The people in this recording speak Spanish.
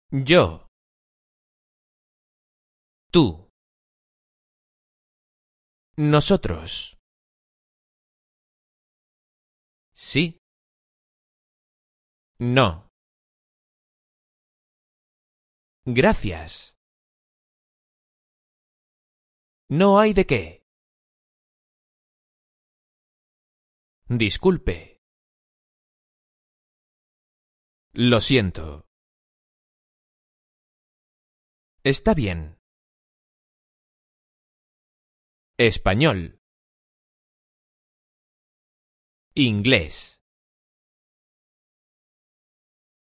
Yo. Tú. Nosotros. Sí. No. Gracias. No hay de qué. Disculpe. Lo siento. Está bien. Español. Inglés.